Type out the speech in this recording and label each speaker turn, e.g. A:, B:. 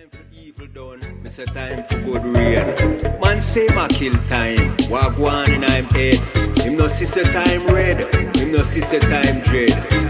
A: time for evil done, miss a time for good rain. Man say ma kill time, walk one in I'm head. Him no see say time red, him no see say time dread.